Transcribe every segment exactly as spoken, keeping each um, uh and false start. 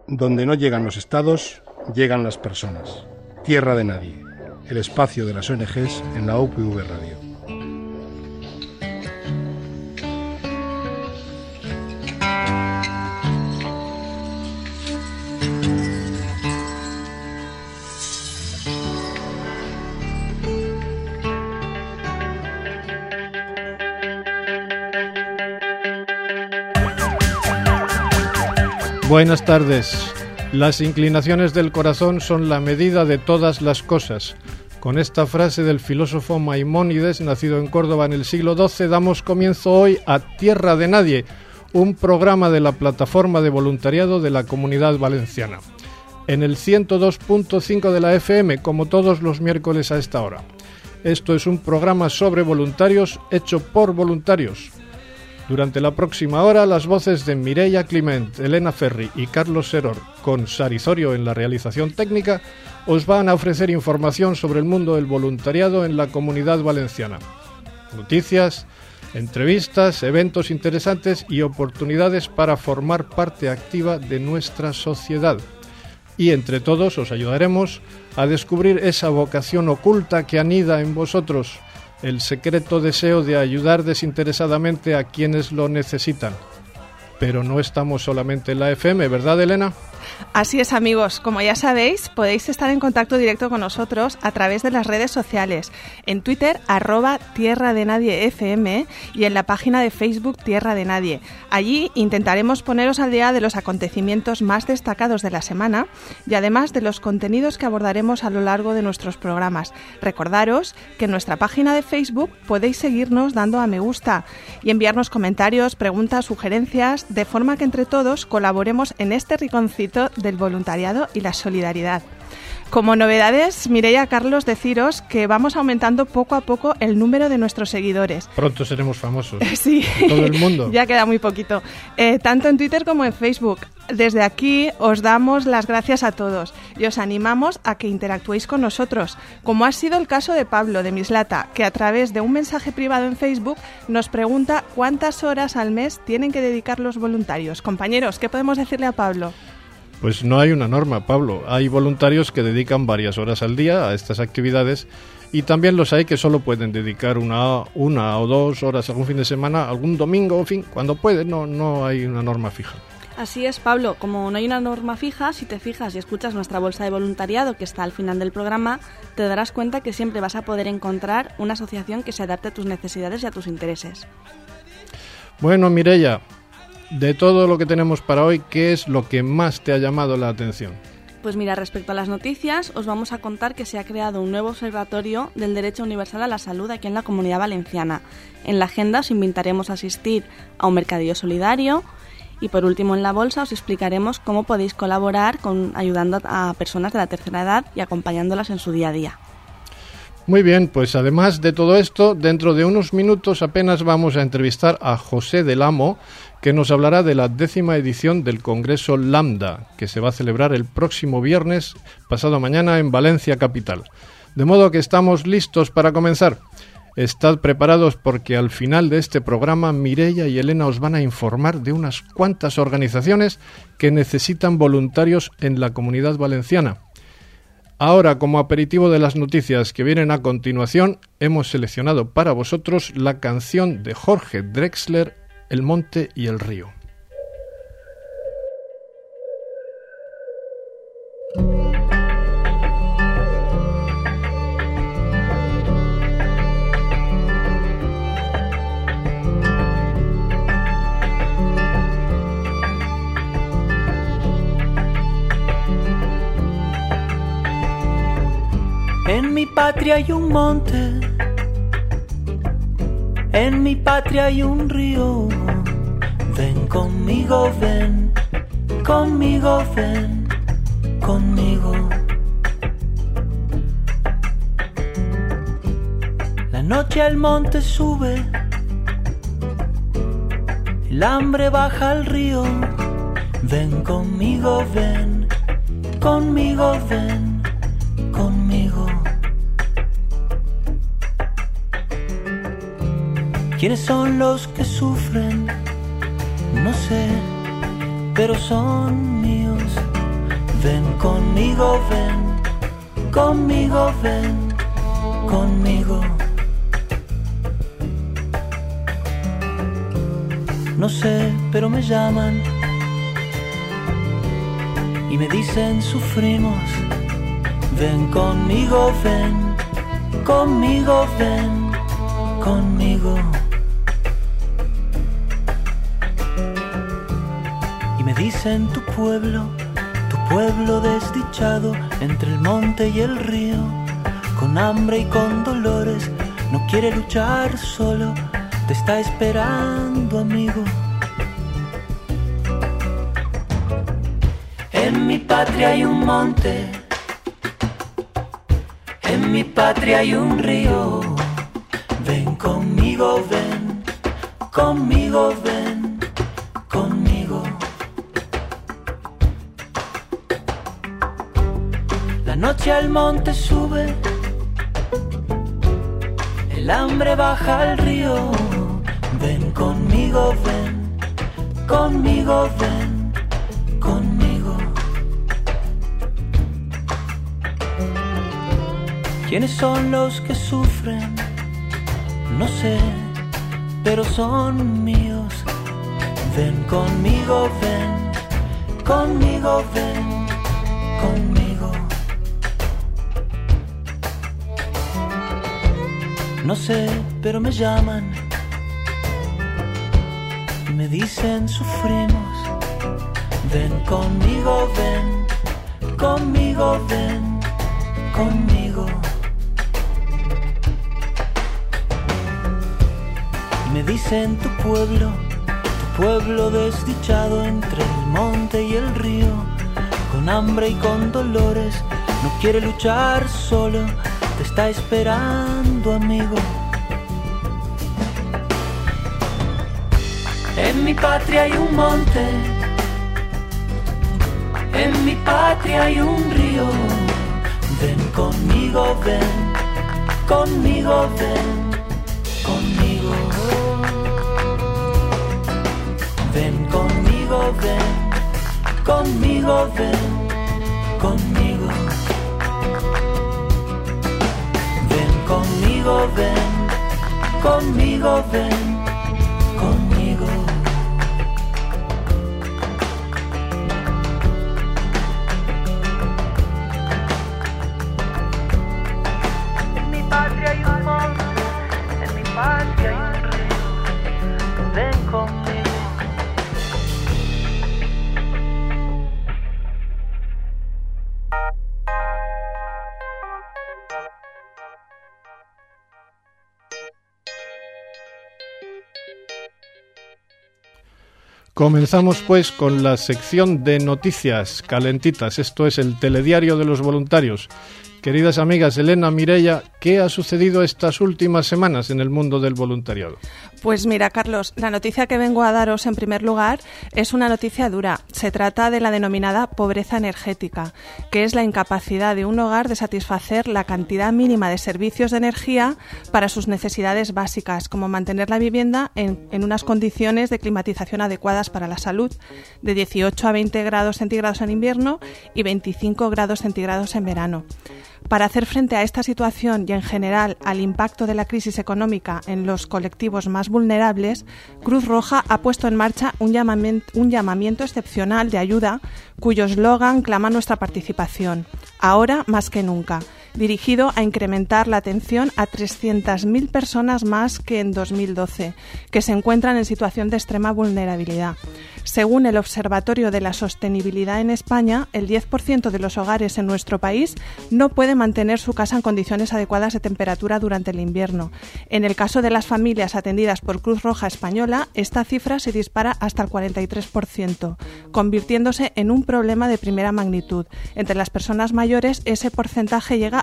Donde no llegan los estados, llegan las personas. Tierra de Nadie, el espacio de las O N Ges en la U P V Radio. Buenas tardes. Las inclinaciones del corazón son la medida de todas las cosas. Con esta frase del filósofo Maimónides, nacido en Córdoba en el siglo doce, damos comienzo hoy a Tierra de Nadie, un programa de la plataforma de voluntariado de la Comunidad Valenciana. En el ciento dos punto cinco de la F M, como todos los miércoles a esta hora. Esto es un programa sobre voluntarios hecho por voluntarios. Durante la próxima hora, las voces de Mireia Climent, Elena Ferri y Carlos Seror, con Sarizorio en la realización técnica, os van a ofrecer información sobre el mundo del voluntariado en la Comunidad Valenciana. Noticias, entrevistas, eventos interesantes y oportunidades para formar parte activa de nuestra sociedad. Y entre todos os ayudaremos a descubrir esa vocación oculta que anida en vosotros, el secreto deseo de ayudar desinteresadamente a quienes lo necesitan. Pero no estamos solamente en la F M, ¿verdad, Elena? Así es, amigos. Como ya sabéis, podéis estar en contacto directo con nosotros a través de las redes sociales. En Twitter, arroba Tierra de Nadie F M, y en la página de Facebook Tierra de Nadie. Allí intentaremos poneros al día de los acontecimientos más destacados de la semana y además de los contenidos que abordaremos a lo largo de nuestros programas. Recordaros que en nuestra página de Facebook podéis seguirnos dando a me gusta y enviarnos comentarios, preguntas, sugerencias, de forma que entre todos colaboremos en este rinconcito del voluntariado y la solidaridad. Como novedades, Mireia, Carlos, deciros que vamos aumentando poco a poco el número de nuestros seguidores. Pronto seremos famosos. Sí, en todo el mundo. Ya queda muy poquito. Eh, tanto en Twitter como en Facebook. Desde aquí os damos las gracias a todos y os animamos a que interactuéis con nosotros, como ha sido el caso de Pablo de Mislata, que a través de un mensaje privado en Facebook nos pregunta cuántas horas al mes tienen que dedicar los voluntarios. Compañeros, ¿qué podemos decirle a Pablo? Pues no hay una norma, Pablo. Hay voluntarios que dedican varias horas al día a estas actividades y también los hay que solo pueden dedicar una, una o dos horas algún fin de semana, algún domingo, en fin, cuando pueden. No, no hay una norma fija. Así es, Pablo. Como no hay una norma fija, si te fijas y escuchas nuestra bolsa de voluntariado que está al final del programa, te darás cuenta que siempre vas a poder encontrar una asociación que se adapte a tus necesidades y a tus intereses. Bueno, Mireia, de todo lo que tenemos para hoy, ¿qué es lo que más te ha llamado la atención? Pues mira, respecto a las noticias, os vamos a contar que se ha creado un nuevo observatorio del derecho universal a la salud aquí en la Comunidad Valenciana. En la agenda os invitaremos a asistir a un mercadillo solidario y por último en la bolsa os explicaremos cómo podéis colaborar con ayudando a personas de la tercera edad y acompañándolas en su día a día. Muy bien, pues además de todo esto, dentro de unos minutos apenas vamos a entrevistar a José del Amo, que nos hablará de la décima edición del Congreso Lambda, que se va a celebrar el próximo viernes, pasado mañana, en Valencia capital. De modo que estamos listos para comenzar. Estad preparados porque al final de este programa Mireia y Elena os van a informar de unas cuantas organizaciones que necesitan voluntarios en la Comunidad Valenciana. Ahora, como aperitivo de las noticias que vienen a continuación, hemos seleccionado para vosotros la canción de Jorge Drexler, El monte y el río. En mi patria hay un monte, en mi patria hay un río. Ven conmigo, ven, conmigo, ven, conmigo. La noche al monte sube, el hambre baja al río. Ven conmigo, ven, conmigo, ven, conmigo. ¿Quiénes son los que sufren? No sé, pero son míos. ven conmigo, ven, conmigo, ven, conmigo. No sé, pero me llaman y me dicen sufrimos. Ven conmigo, ven, conmigo, ven, conmigo. Y me dicen tu pueblo, tu pueblo desdichado, entre el monte y el río, con hambre y con dolores, no quiere luchar solo, te está esperando, amigo. En mi patria hay un monte, en mi patria hay un río. Ven conmigo, ven, conmigo, ven, conmigo. La noche al monte sube, el hambre baja al río. Ven conmigo, ven, conmigo, ven, conmigo. ¿Quiénes son los que sufren? No sé, pero son míos. Ven conmigo, ven, conmigo, ven, conmigo. No sé, pero me llaman y me dicen sufrimos. Ven conmigo, ven, conmigo, ven, conmigo. Y me dicen tu pueblo, tu pueblo desdichado entre el monte y el río, con hambre y con dolores, no quiere luchar solo, te está esperando, amigo. En mi patria hay un monte, en mi patria hay un río. Ven conmigo, ven, conmigo, ven, conmigo. Ven conmigo, ven, conmigo, ven, conmigo. Ven conmigo, ven, conmigo, ven, conmigo. En mi patria hay un monte, en mi patria hay un río. Ven conmigo. Comenzamos pues con la sección de noticias calentitas. Esto es el telediario de los voluntarios. Queridas amigas, Elena, Mireia, ¿qué ha sucedido estas últimas semanas en el mundo del voluntariado? Pues mira, Carlos, la noticia que vengo a daros en primer lugar es una noticia dura. Se trata de la denominada pobreza energética, que es la incapacidad de un hogar de satisfacer la cantidad mínima de servicios de energía para sus necesidades básicas, como mantener la vivienda en, en unas condiciones de climatización adecuadas para la salud, de dieciocho a veinte grados centígrados en invierno y veinticinco grados centígrados en verano. Para hacer frente a esta situación y en general al impacto de la crisis económica en los colectivos más vulnerables, Cruz Roja ha puesto en marcha un llamamiento, un llamamiento excepcional de ayuda cuyo eslogan clama nuestra participación, ahora más que nunca, dirigido a incrementar la atención a trescientas mil personas más que en dos mil doce, que se encuentran en situación de extrema vulnerabilidad. Según el Observatorio de la Sostenibilidad en España, el diez por ciento de los hogares en nuestro país no puede mantener su casa en condiciones adecuadas de temperatura durante el invierno. En el caso de las familias atendidas por Cruz Roja Española, esta cifra se dispara hasta el cuarenta y tres por ciento, convirtiéndose en un problema de primera magnitud. Entre las personas mayores, ese porcentaje llega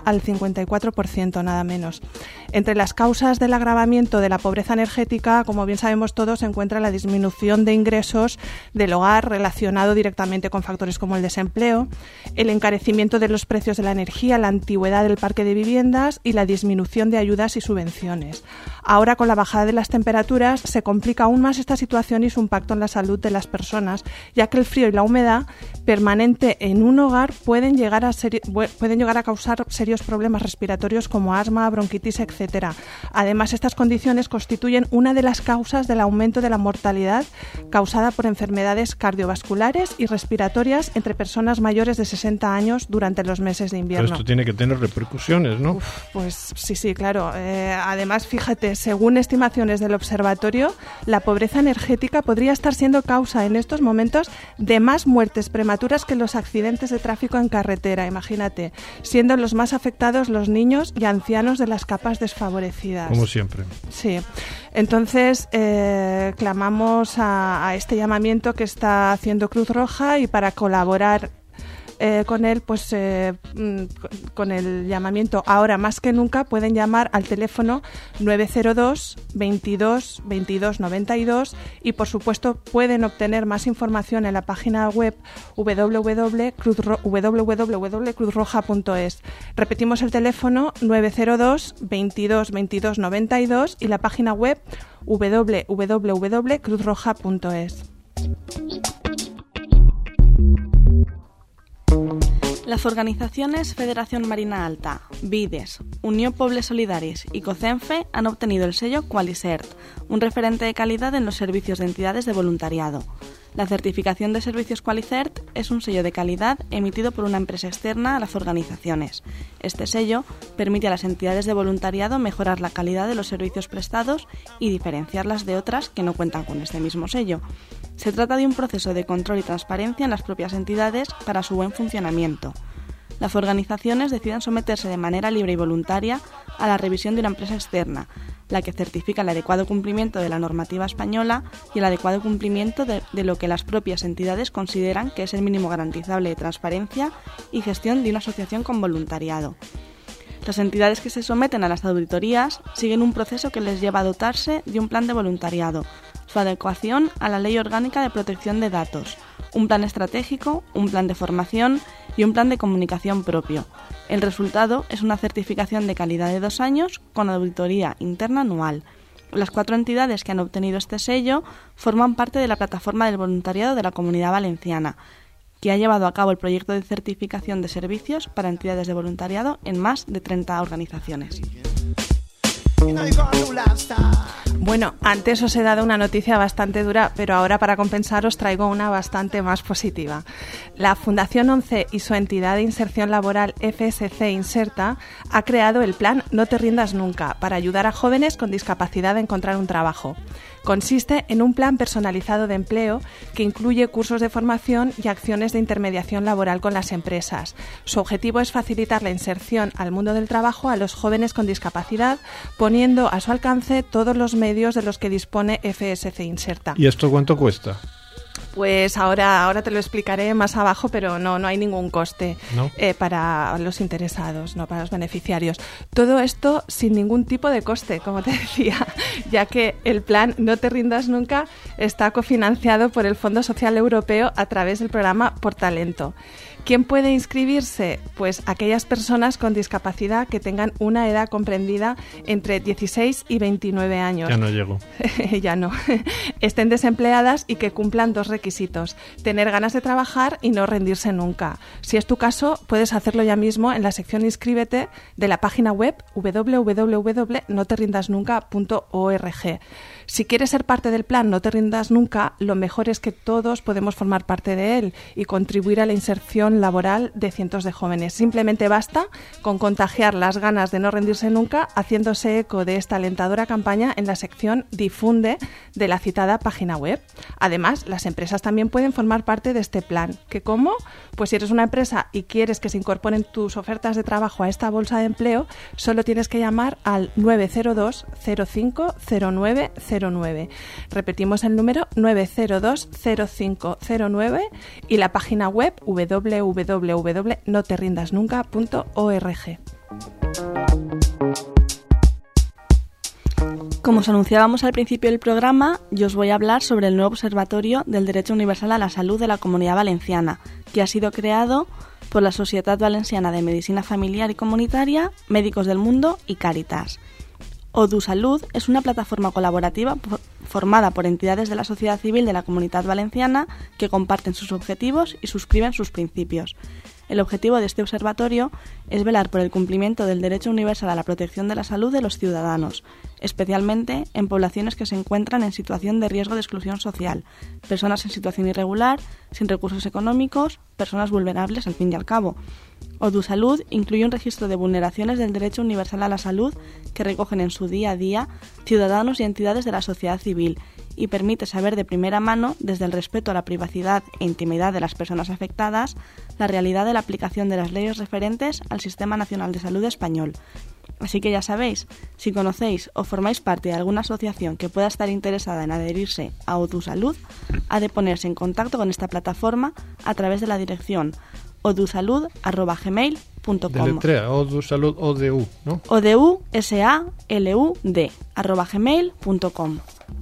al cincuenta y cuatro por ciento, nada menos. Entre las causas del agravamiento de la pobreza energética, como bien sabemos todos, se encuentra la disminución de ingresos del hogar relacionado directamente con factores como el desempleo, el encarecimiento de los precios de la energía, la antigüedad del parque de viviendas y la disminución de ayudas y subvenciones. Ahora, con la bajada de las temperaturas, se complica aún más esta situación y su impacto en la salud de las personas, ya que el frío y la humedad permanente en un hogar pueden llegar a, seri- pueden llegar a causar serios problemas respiratorios como asma, bronquitis, etcétera. Además, estas condiciones constituyen una de las causas del aumento de la mortalidad causada por enfermedades cardiovasculares y respiratorias entre personas mayores de sesenta años durante los meses de invierno. Pero esto tiene que tener repercusiones, ¿no? Uf, pues sí, sí, claro. Eh, además, fíjate, según estimaciones del observatorio, la pobreza energética podría estar siendo causa en estos momentos de más muertes prematuras que los accidentes de tráfico en carretera, imagínate, siendo los más afectados los niños y ancianos de las capas desfavorecidas. Como siempre. Sí. Entonces, eh, clamamos a, a este llamamiento que está haciendo Cruz Roja y para colaborar Eh, con él, pues eh, con el llamamiento ahora más que nunca pueden llamar al teléfono nueve cero dos, veintidós, veintidós noventa y dos y por supuesto pueden obtener más información en la página web w w w punto cruz roja punto es. Repetimos el teléfono nueve cero dos, veintidós, veintidós noventa y dos y la página web w w w punto cruz roja punto es. Las organizaciones Federación Marina Alta, Vides, Unió Pobles Solidaris y COCENFE han obtenido el sello Qualisert, un referente de calidad en los servicios de entidades de voluntariado. La certificación de servicios Qualisert es un sello de calidad emitido por una empresa externa a las organizaciones. Este sello permite a las entidades de voluntariado mejorar la calidad de los servicios prestados y diferenciarlas de otras que no cuentan con este mismo sello. Se trata de un proceso de control y transparencia en las propias entidades para su buen funcionamiento. Las organizaciones deciden someterse de manera libre y voluntaria a la revisión de una empresa externa, la que certifica el adecuado cumplimiento de la normativa española y el adecuado cumplimiento de, de lo que las propias entidades consideran que es el mínimo garantizable de transparencia y gestión de una asociación con voluntariado. Las entidades que se someten a las auditorías siguen un proceso que les lleva a dotarse de un plan de voluntariado, su adecuación a la Ley Orgánica de Protección de Datos, un plan estratégico, un plan de formación y un plan de comunicación propio. El resultado es una certificación de calidad de dos años con auditoría interna anual. Las cuatro entidades que han obtenido este sello forman parte de la plataforma del voluntariado de la Comunidad Valenciana, que ha llevado a cabo el proyecto de certificación de servicios para entidades de voluntariado en más de treinta organizaciones. Bueno, antes os he dado una noticia bastante dura, pero ahora para compensar os traigo una bastante más positiva. La Fundación ONCE y su entidad de inserción laboral F S C Inserta ha creado el plan No te rindas nunca para ayudar a jóvenes con discapacidad a encontrar un trabajo. Consiste en un plan personalizado de empleo que incluye cursos de formación y acciones de intermediación laboral con las empresas. Su objetivo es facilitar la inserción al mundo del trabajo a los jóvenes con discapacidad, poniendo a su alcance todos los medios de los que dispone F S C Inserta. ¿Y esto cuánto cuesta? Pues ahora, ahora te lo explicaré más abajo, pero no, no hay ningún coste ¿No? eh, para los interesados, no para los beneficiarios. Todo esto sin ningún tipo de coste, como te decía, ya que el plan No te rindas nunca está cofinanciado por el Fondo Social Europeo a través del programa Por Talento. ¿Quién puede inscribirse? Pues aquellas personas con discapacidad que tengan una edad comprendida entre dieciséis y veintinueve años. Ya no llego. Ya no. Estén desempleadas y que cumplan dos requisitos: tener ganas de trabajar y no rendirse nunca. Si es tu caso, puedes hacerlo ya mismo en la sección Inscríbete de la página web w w w punto no te rindas nunca punto org. Si quieres ser parte del plan No te rindas nunca, lo mejor es que todos podemos formar parte de él y contribuir a la inserción laboral de cientos de jóvenes. Simplemente basta con contagiar las ganas de no rendirse nunca haciéndose eco de esta alentadora campaña en la sección Difunde de la citada página web. Además, las empresas también pueden formar parte de este plan. ¿Qué cómo? Pues si eres una empresa y quieres que se incorporen tus ofertas de trabajo a esta bolsa de empleo, solo tienes que llamar al nueve cero dos, cero cinco, cero nueve cero nueve. Repetimos el número nueve cero dos, cero cinco cero nueve y la página web w w w punto no te rindas nunca punto org. Como os anunciábamos al principio del programa, yo os voy a hablar sobre el nuevo Observatorio del Derecho Universal a la Salud de la Comunidad Valenciana, que ha sido creado por la Societat Valenciana de Medicina Familiar y Comunitaria, Médicos del Mundo y Cáritas. ODUSalud es una plataforma colaborativa formada por entidades de la sociedad civil de la Comunitat Valenciana que comparten sus objetivos y suscriben sus principios. El objetivo de este observatorio es velar por el cumplimiento del derecho universal a la protección de la salud de los ciudadanos, especialmente en poblaciones que se encuentran en situación de riesgo de exclusión social, personas en situación irregular, sin recursos económicos, personas vulnerables al fin y al cabo. ODUSalud incluye un registro de vulneraciones del derecho universal a la salud que recogen en su día a día ciudadanos y entidades de la sociedad civil y permite saber de primera mano, desde el respeto a la privacidad e intimidad de las personas afectadas, la realidad de la aplicación de las leyes referentes al Sistema Nacional de Salud español. Así que ya sabéis, si conocéis o formáis parte de alguna asociación que pueda estar interesada en adherirse a ODUSalud, ha de ponerse en contacto con esta plataforma a través de la dirección odusalud arroba gmail punto com. Deletrea, ODUSalud, O D U, ¿no? O D U S A L U D arroba gmail punto com.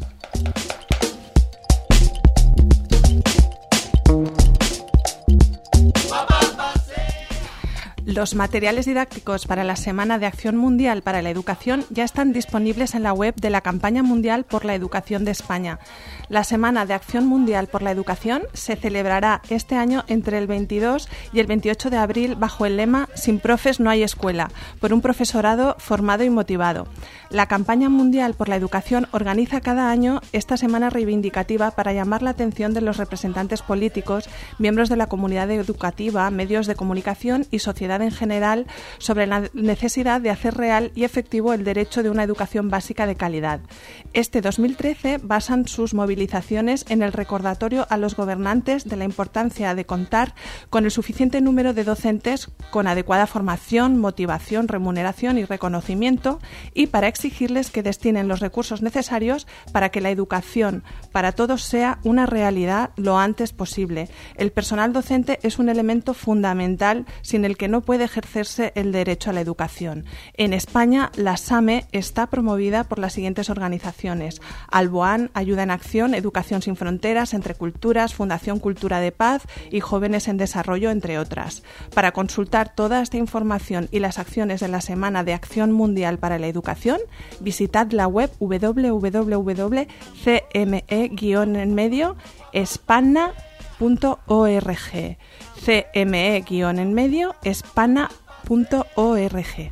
Los materiales didácticos para la Semana de Acción Mundial para la Educación ya están disponibles en la web de la Campaña Mundial por la Educación de España. La Semana de Acción Mundial por la Educación se celebrará este año entre el veintidós y el veintiocho de abril bajo el lema «Sin profes no hay escuela», por un profesorado formado y motivado. La Campaña Mundial por la Educación organiza cada año esta semana reivindicativa para llamar la atención de los representantes políticos, miembros de la comunidad educativa, medios de comunicación y sociedad en general sobre la necesidad de hacer real y efectivo el derecho de una educación básica de calidad. Este dos mil trece basan sus movilizaciones en el recordatorio a los gobernantes de la importancia de contar con el suficiente número de docentes con adecuada formación, motivación, remuneración y reconocimiento, y para exigirles que destinen los recursos necesarios para que la educación para todos sea una realidad lo antes posible. El personal docente es un elemento fundamental sin el que no puede ejercerse el derecho a la educación. En España, la SAME está promovida por las siguientes organizaciones: Alboan, Ayuda en Acción, Educación sin Fronteras, Entre Culturas, Fundación Cultura de Paz y Jóvenes en Desarrollo, entre otras. Para consultar toda esta información y las acciones de la Semana de Acción Mundial para la Educación, visitad la web w w w punto c m e guion en medio espana punto org. C M E guion en medio espana punto org.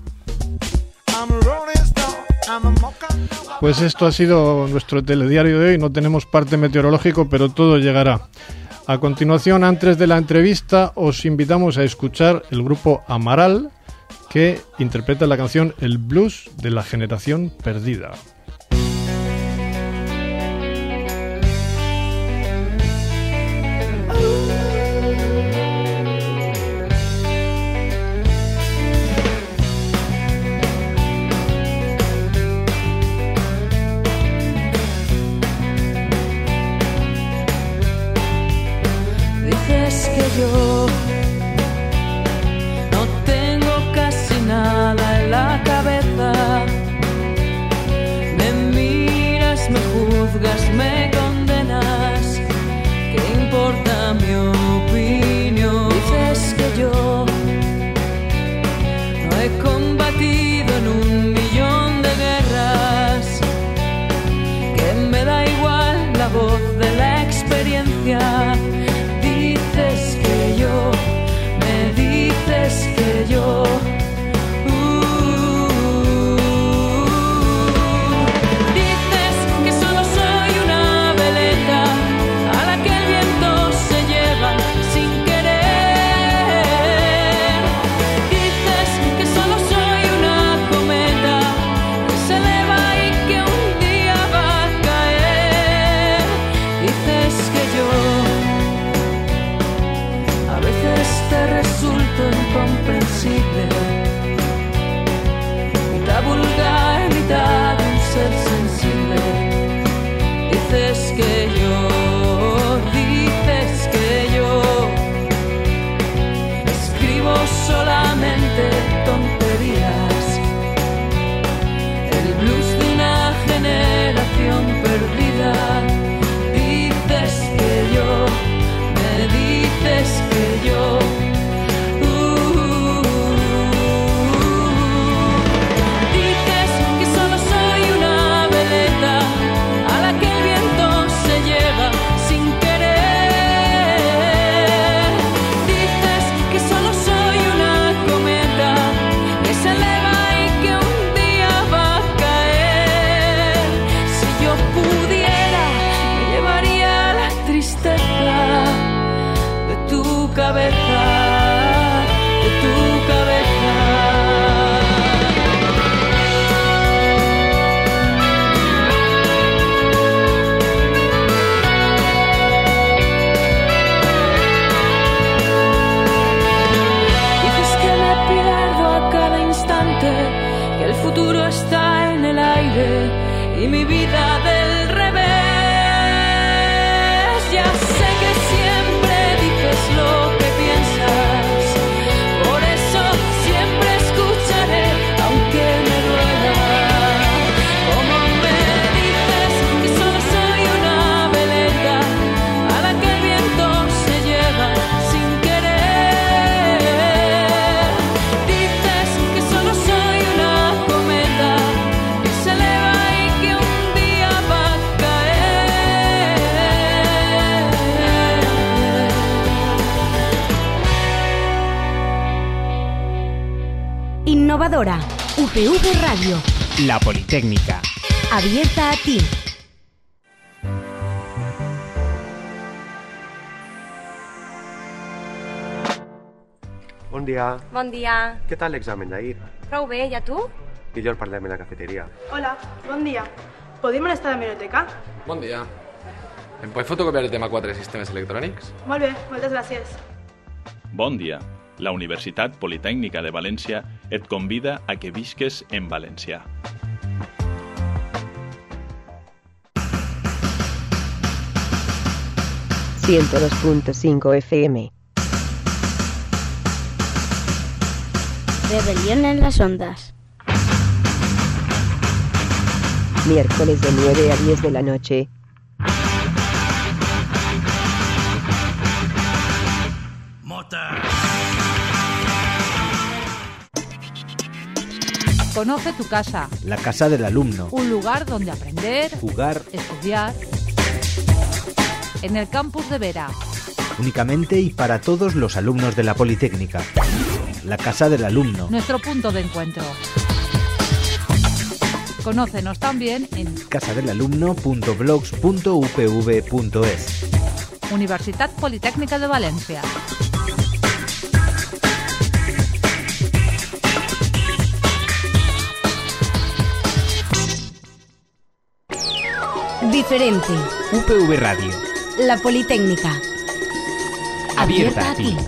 Pues esto ha sido nuestro telediario de hoy. No tenemos parte meteorológico, pero todo llegará. A continuación, antes de la entrevista, os invitamos a escuchar el grupo Amaral, que interpreta la canción El Blues de la Generación Perdida. Yo no tengo casi nada en la cabeza. Me miras, me juzgas, me condenas. ¿Qué importa mi opinión? Dices que yo no he combatido en un millón de guerras, que me da igual la voz de la experiencia. Dices que yo, me dices que yo uh, dices que solo soy una veleta a la que el viento se lleva sin querer. Dices que solo soy una cometa que se eleva y que un día va a caer. Dices que yo cabeza, de tu cabeza. Dices que me pierdo a cada instante, que el futuro está en el aire y mi vida del revés. Ya sé que siempre dices lo que piensas, por eso siempre escucharé aunque me duela. Como me dices que solo soy una veleta a la que el viento se lleva sin querer. Dices que solo soy una cometa que se eleva y que un día va a caer. Innovadora. U P V Radio. La Politécnica. Abierta a ti. Bon dia. Bon dia. Què tal l'examen d'ahir? Prou bé, i a tu? Millor parlem a la cafeteria. Hola, bon dia. Podem anar a la biblioteca? Bon dia. Em pots fotocopiar el tema quatre de sistemes electrònics? Molt bé, moltes gràcies. Bon dia. La Universitat Politècnica de València et convida a que visques en valencià. ciento dos punto cinco F M. Rebelión en las ondas. Miércoles de nueve a diez de la noche. Conoce tu casa. La casa del alumno. Un lugar donde aprender, jugar, estudiar. En el campus de Vera. Únicamente y para todos los alumnos de la Politécnica. La casa del alumno. Nuestro punto de encuentro. Conócenos también en casadelalumno punto blogs punto u p v punto es. Universitat Politécnica de Valencia. Diferente. U P V Radio. La Politécnica. Abierta a ti.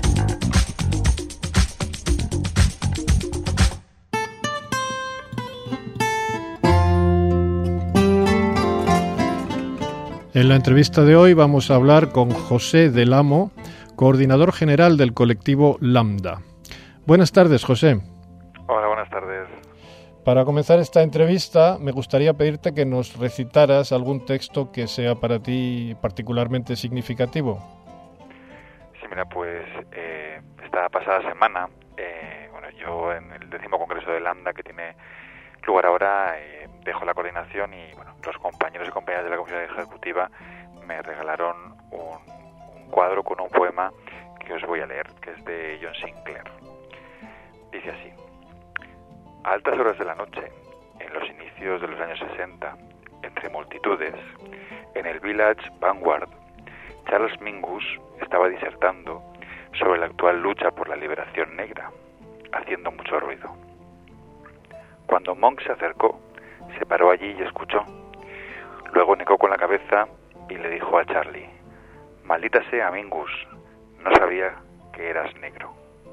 En la entrevista de hoy vamos a hablar con José del Amo, coordinador general del colectivo Lambda. Buenas tardes, José. Hola, buenas tardes. Para comenzar esta entrevista, me gustaría pedirte que nos recitaras algún texto que sea para ti particularmente significativo. Sí, mira, pues eh, esta pasada semana, eh, bueno, yo en el décimo congreso de Lambda que tiene lugar ahora, eh, dejo la coordinación y bueno, los compañeros y compañeras de la comisión ejecutiva me regalaron un, un cuadro con un poema que os voy a leer, que es de John Sinclair. Dice así: a altas horas de la noche, en los inicios de los años sesenta, entre multitudes, en el Village Vanguard, Charles Mingus estaba disertando sobre la actual lucha por la liberación negra, haciendo mucho ruido. Cuando Monk se acercó, se paró allí y escuchó. Luego negó con la cabeza y le dijo a Charlie: maldita sea, Mingus, no sabía que eras negro.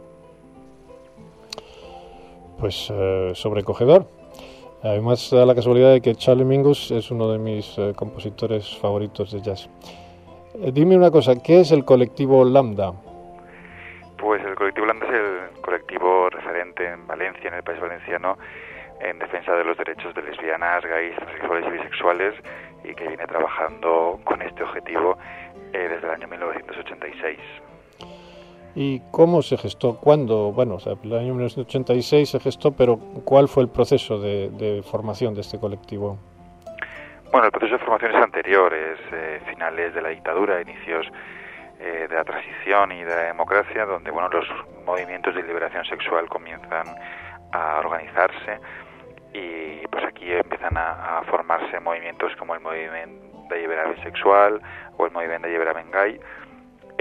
Pues eh, sobrecogedor. Además, da la casualidad de que Charlie Mingus es uno de mis eh, compositores favoritos de jazz. Eh, dime una cosa, ¿qué es el colectivo Lambda? Pues el colectivo Lambda es el colectivo referente en Valencia, en el país valenciano, en defensa de los derechos de lesbianas, gays, transexuales y bisexuales, y que viene trabajando con este objetivo eh, desde el año mil novecientos ochenta y seis. ¿Y cómo se gestó? ¿Cuándo? Bueno, o sea, el año mil novecientos ochenta y seis se gestó, pero ¿cuál fue el proceso de, de formación de este colectivo? Bueno, el proceso de formación es anterior, es eh, finales de la dictadura, inicios eh, de la transición y de la democracia, donde bueno, los movimientos de liberación sexual comienzan a organizarse y pues aquí empiezan a, a formarse movimientos como el movimiento de lliberament sexual o el movimiento de lliberament gay,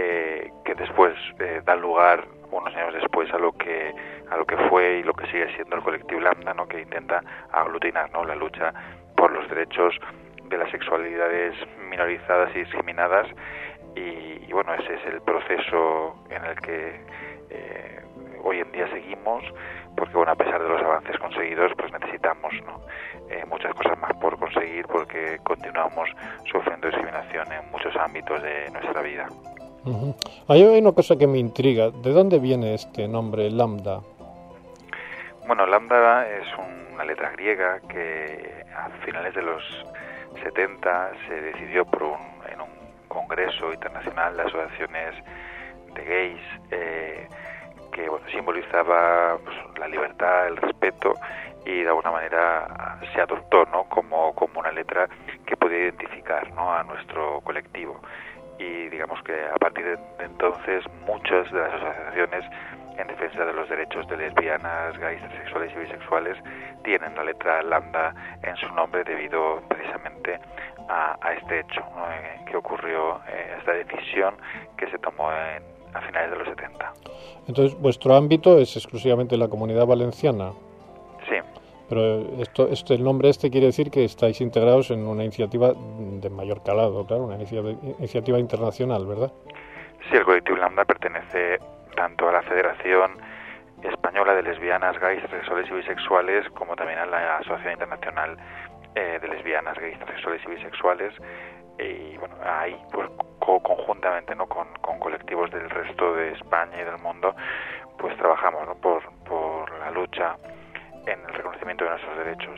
eh, que después eh, da lugar, unos años después, a lo que a lo que fue y lo que sigue siendo el colectivo Lambda, ¿no? Que intenta aglutinar, ¿no? La lucha por los derechos de las sexualidades minorizadas y discriminadas, y, y bueno, ese es el proceso en el que eh, hoy en día seguimos, porque bueno, a pesar de los avances conseguidos, pues necesitamos, ¿no? eh, muchas cosas más por conseguir, porque continuamos sufriendo discriminación en muchos ámbitos de nuestra vida. Uh-huh. Hay una cosa que me intriga, ¿de dónde viene este nombre Lambda? Bueno, Lambda es una letra griega que a finales de los setenta se decidió por un, en un congreso internacional de asociaciones de gays, eh, que bueno, simbolizaba pues, la libertad, el respeto, y de alguna manera se adoptó, ¿no? como, como una letra que podía identificar, ¿no? a nuestro colectivo. Y digamos que a partir de entonces muchas de las asociaciones en defensa de los derechos de lesbianas, gays, transexuales y bisexuales tienen la letra lambda en su nombre debido precisamente a, a este hecho, ¿no? eh, que ocurrió, eh, esta decisión que se tomó en, a finales de los setenta. Entonces, ¿vuestro ámbito es exclusivamente la Comunidad Valenciana? Sí. Pero esto, esto, el nombre este quiere decir que estáis integrados en una iniciativa de mayor calado, claro, una iniciativa, iniciativa internacional, ¿verdad? Sí, el colectivo Lambda pertenece tanto a la Federación Española de Lesbianas, Gays, Transexuales y Bisexuales, como también a la Asociación Internacional eh, de Lesbianas, Gays, Transexuales y Bisexuales. Y bueno, ahí pues co- conjuntamente, ¿no? con, con colectivos del resto de España y del mundo, pues trabajamos, ¿no? por, por la lucha en el reconocimiento de nuestros derechos.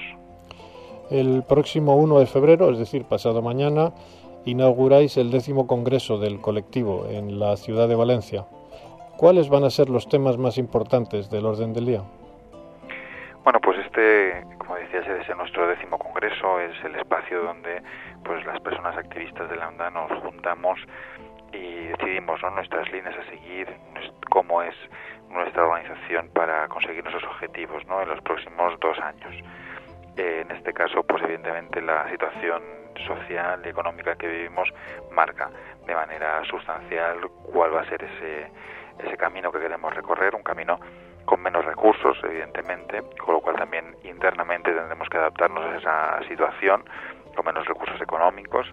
El próximo uno de febrero, es decir, pasado mañana, inauguráis el décimo congreso del colectivo en la ciudad de Valencia. ¿Cuáles van a ser los temas más importantes del orden del día? Bueno, pues este, como decías, es nuestro décimo congreso, es el espacio donde pues las personas activistas de Lambda nos juntamos y decidimos, ¿no? nuestras líneas a seguir, cómo es nuestra organización para conseguir nuestros objetivos, ¿no? en los próximos dos años. Eh, en este caso, pues evidentemente la situación social y económica que vivimos marca de manera sustancial cuál va a ser ese, ese camino que queremos recorrer, un camino con menos recursos, evidentemente, con lo cual también internamente tendremos que adaptarnos a esa situación, con menos recursos económicos,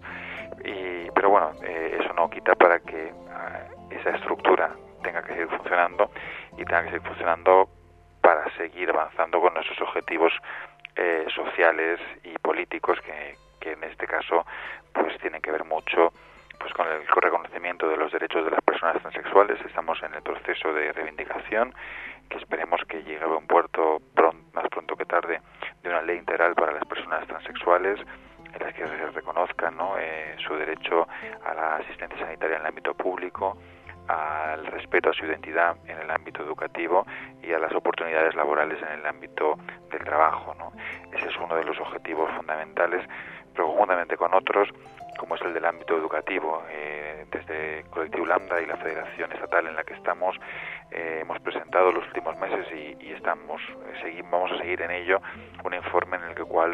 y, pero bueno, eh, eso no quita para que eh, esa estructura tenga que seguir funcionando y tenga que seguir funcionando para seguir avanzando con nuestros objetivos eh, sociales y políticos que, que en este caso pues tienen que ver mucho pues con el reconocimiento de los derechos de las personas transexuales. Estamos en el proceso de reivindicación que esperemos que llegue a buen puerto pronto, más pronto que tarde, de una ley integral para las personas transexuales en la que se reconozca, ¿no? eh, su derecho a la asistencia sanitaria en el ámbito público, al respeto a su identidad en el ámbito educativo y a las oportunidades laborales en el ámbito del trabajo, ¿no? Ese es uno de los objetivos fundamentales, pero conjuntamente con otros, como es el del ámbito educativo. Eh, desde Colectivo Lambda y la Federación Estatal en la que estamos, eh, hemos presentado los últimos meses y, y estamos eh, seguimos, vamos a seguir en ello, un informe en el que cual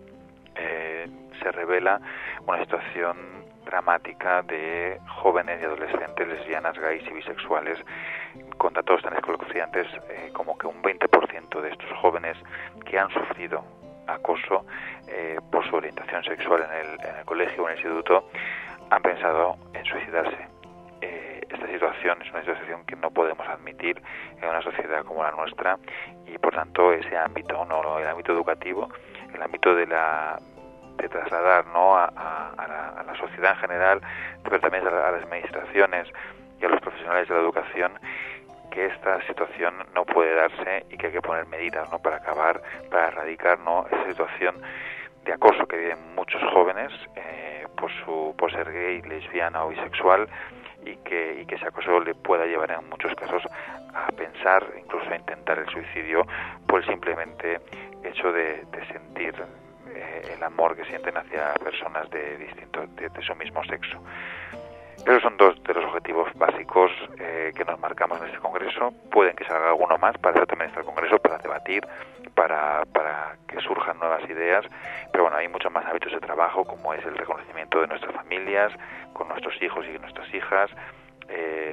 eh, se revela una situación dramática de jóvenes y adolescentes lesbianas, gays y bisexuales, con datos tan escalofriantes eh, como que un veinte por ciento de estos jóvenes que han sufrido acoso eh, por su orientación sexual en el, en el colegio o en el instituto han pensado en suicidarse. Eh, esta situación es una situación que no podemos admitir en una sociedad como la nuestra y por tanto ese ámbito, no el ámbito educativo, el ámbito de la de trasladar, ¿no? a, a, a, la, a la sociedad en general, pero también a, la, a las administraciones y a los profesionales de la educación, que esta situación no puede darse y que hay que poner medidas, ¿no? para acabar, para erradicar, ¿no? esa situación de acoso que viven muchos jóvenes eh, por su por ser gay, lesbiana o bisexual, y que y que ese acoso le pueda llevar en muchos casos a pensar, incluso a intentar el suicidio por el simplemente hecho de, de sentir eh, el amor que sienten hacia personas de distinto de, de su mismo sexo. Esos son dos de los objetivos básicos eh, que nos marcamos en este congreso. Pueden que salga alguno más, para eso también está el congreso, para debatir, para, para que surjan nuevas ideas, pero bueno, hay muchos más hábitos de trabajo, como es el reconocimiento de nuestras familias, con nuestros hijos y nuestras hijas, eh,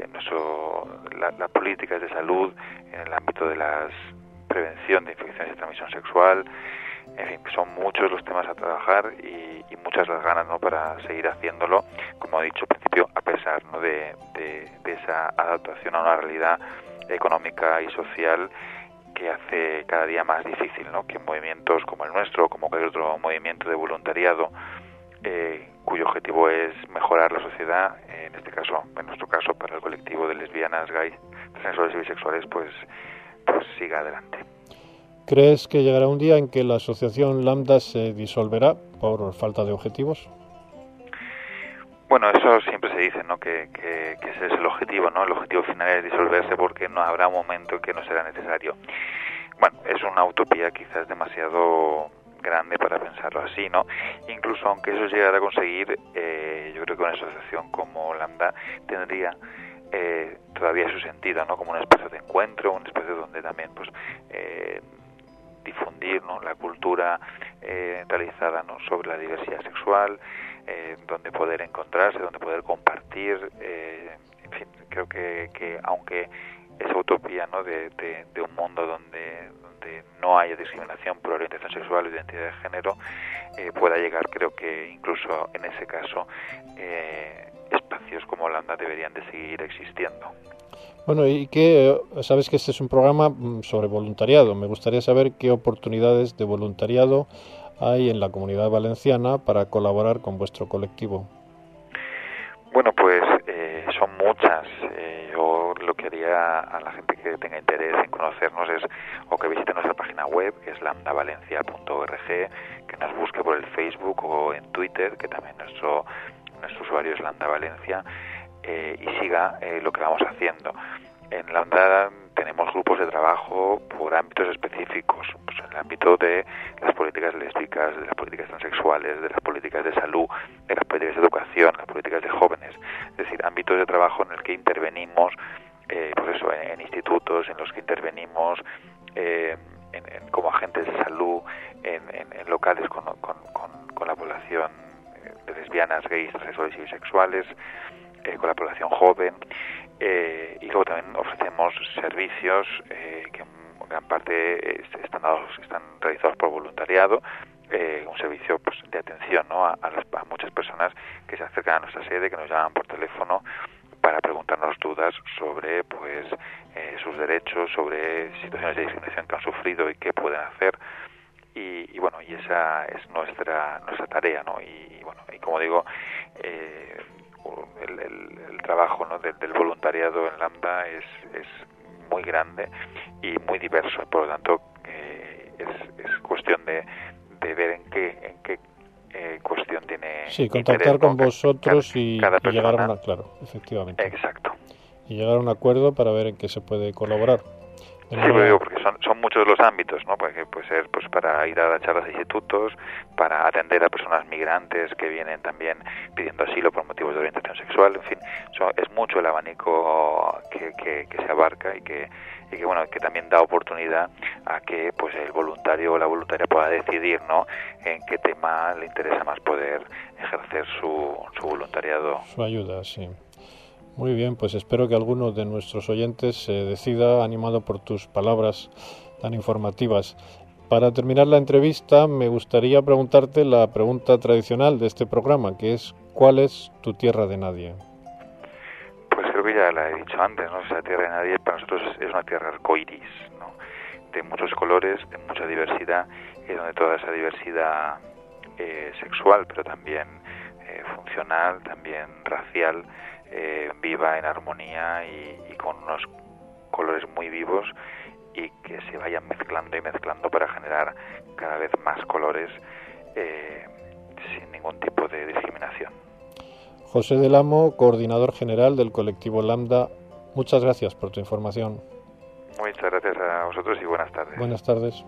nuestro, la, la políticas de salud en el ámbito de la prevención de infecciones de transmisión sexual. En fin, son muchos los temas a trabajar y, y muchas las ganas, ¿no?, para seguir haciéndolo, como he dicho al principio, a pesar, ¿no?, de, de, de esa adaptación a una realidad económica y social que hace cada día más difícil, ¿no?, que movimientos como el nuestro, como cualquier otro movimiento de voluntariado, eh, cuyo objetivo es mejorar la sociedad, eh, en este caso, en nuestro caso, para el colectivo de lesbianas, gays, transexuales y bisexuales, pues, pues siga adelante. ¿Crees que llegará un día en que la asociación Lambda se disolverá por falta de objetivos? Bueno, eso siempre se dice, ¿no?, que, que, que ese es el objetivo, ¿no? El objetivo final es disolverse porque no habrá un momento en que no será necesario. Bueno, es una utopía quizás demasiado grande para pensarlo así, ¿no? Incluso aunque eso llegara a conseguir, eh, yo creo que una asociación como Lambda tendría eh, todavía su sentido, ¿no?, como un espacio de encuentro, un espacio donde también, pues, eh, difundir, ¿no?, la cultura eh, realizada, ¿no?, sobre la diversidad sexual, eh, donde poder encontrarse, donde poder compartir, eh, en fin, creo que, que aunque esa utopía, ¿no?, de, de, de un mundo donde, donde no haya discriminación por orientación sexual o identidad de género, eh, pueda llegar, creo que incluso en ese caso eh, espacios como Lambda deberían de seguir existiendo. Bueno, y que sabes que este es un programa sobre voluntariado. Me gustaría saber qué oportunidades de voluntariado hay en la Comunidad Valenciana para colaborar con vuestro colectivo. Bueno, pues eh, son muchas. Eh, yo lo que haría a la gente que tenga interés en conocernos es o que visite nuestra página web, que es lambda valencia punto org, que nos busque por el Facebook o en Twitter, que también nuestro, nuestro usuario es Lambda Valencia, eh, y siga eh, lo que vamos haciendo. En Lambda tenemos grupos de trabajo por ámbitos específicos, pues en el ámbito de las políticas lésbicas, de las políticas transexuales, de las políticas de salud, de las políticas de educación, las políticas de jóvenes, es decir, ámbitos de trabajo en el que intervenimos, eh, pues eso, en, en institutos, en los que intervenimos eh, en, en, como agentes de salud, en, en, en locales con, con, con, con la población de lesbianas, gays, transexuales y bisexuales, eh, con la población joven. Eh, y luego también ofrecemos servicios eh, que en gran parte están, dados, están realizados por voluntariado, eh, un servicio, pues, de atención, ¿no?, a, a, las, a muchas personas que se acercan a nuestra sede, que nos llaman por teléfono para preguntarnos dudas sobre, pues, eh, sus derechos, sobre situaciones de discriminación que han sufrido y qué pueden hacer. Y, y bueno, y esa es nuestra nuestra tarea, ¿no? Y, y bueno, y como digo, eh, El, el, el trabajo, ¿no?, del, del voluntariado en Lambda es, es muy grande y muy diverso, por lo tanto eh, es, es cuestión de, de ver en qué en qué eh, cuestión tiene sí, contactar interés, con ¿no?, vosotros cada, y, cada y llegar a persona. una, claro, efectivamente. Exacto. Y llegar a un acuerdo para ver en qué se puede colaborar. Sí, lo digo porque son, son muchos los ámbitos, ¿no? Porque puede ser, pues, para ir a dar charlas a institutos, para atender a personas migrantes que vienen también pidiendo asilo por motivos de orientación sexual, en fin, so, es mucho el abanico que, que, que se abarca y que, y que bueno, que también da oportunidad a que, pues, el voluntario o la voluntaria pueda decidir, ¿no?, en qué tema le interesa más poder ejercer su, su voluntariado. Su ayuda, sí. Muy bien, pues espero que alguno de nuestros oyentes se decida, animado por tus palabras tan informativas. Para terminar la entrevista, me gustaría preguntarte la pregunta tradicional de este programa, que es ¿cuál es tu tierra de nadie? Pues creo que ya la he dicho antes, ¿no? Esa tierra de nadie para nosotros es una tierra arcoiris, ¿no?, de muchos colores, de mucha diversidad, y donde toda esa diversidad eh, sexual, pero también eh, funcional, también racial, Eh, viva en armonía y, y con unos colores muy vivos y que se vayan mezclando y mezclando para generar cada vez más colores eh, sin ningún tipo de discriminación. José del Amo, coordinador general del colectivo Lambda, muchas gracias por tu información. Muchas gracias a vosotros y buenas tardes. Buenas tardes.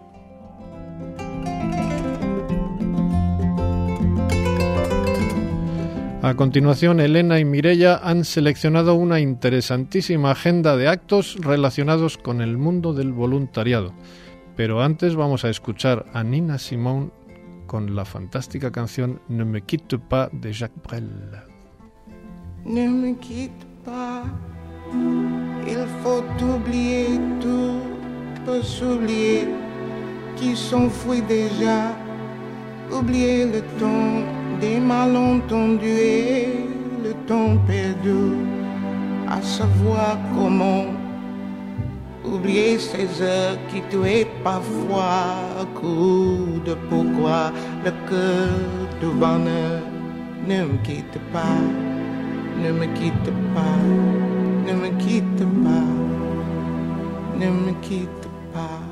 A continuación, Elena y Mireia han seleccionado una interesantísima agenda de actos relacionados con el mundo del voluntariado. Pero antes vamos a escuchar a Nina Simone con la fantástica canción Ne me quitte pas de Jacques Brel. Ne me quitte pas, Il faut oublier tout, peut s'oublier qui s'enfuit déjà. Oublier le temps des malentendus et le temps perdu, à savoir comment. Oublier ces heures qui tuaient parfois, coup de pourquoi le cœur du bonheur. Ne me quitte pas, ne me quitte pas, ne me quitte pas, ne me quitte pas.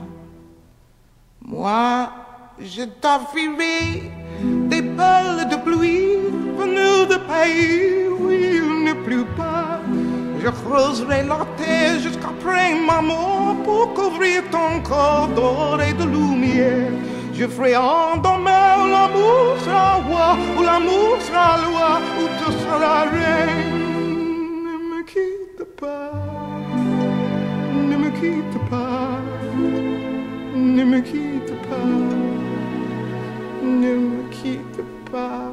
Moi, je t'offrirai des perles de pluie venues de pays où il ne pleut pas. Je creuserai la terre jusqu'après ma mort pour couvrir ton corps d'or et de lumière. Je ferai en demain où l'amour sera roi, où l'amour sera loi, où tu seras reine. Ne me quitte pas, ne me quitte pas, ne me quitte pas, ne me quitte pas.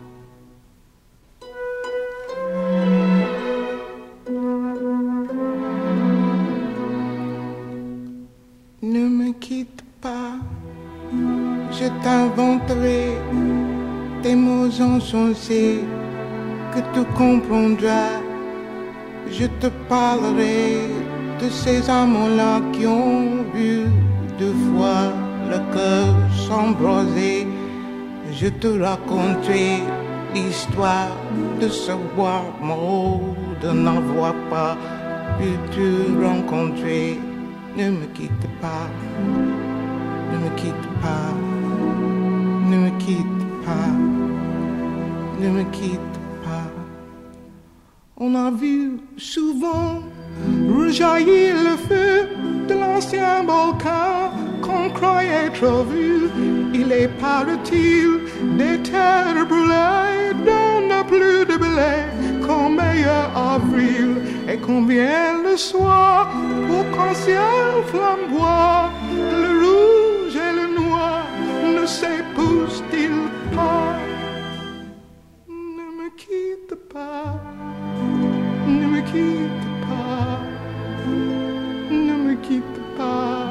Ne me quitte pas, je t'inventerai des mots insensés que tu comprendras. Je te parlerai de ces amants-là qui ont vu deux fois le cœur s'embraser. Je te raconterai l'histoire de ce bois mort, de n'avoir pas pu te rencontrer. Ne me quitte pas, ne me quitte pas, ne me quitte pas, ne me quitte pas. On a vu souvent rejaillir le feu de l'ancien volcan qu'on croyait trop vu. Il est, paraît-il, des terres brûlées, donne plus de blé qu'en meilleur avril. Et combien le soir, pour qu'un ciel flamboie, le rouge et le noir ne s'épousent-ils pas? Ne me quitte pas, ne me quitte pas, ne me quitte pas,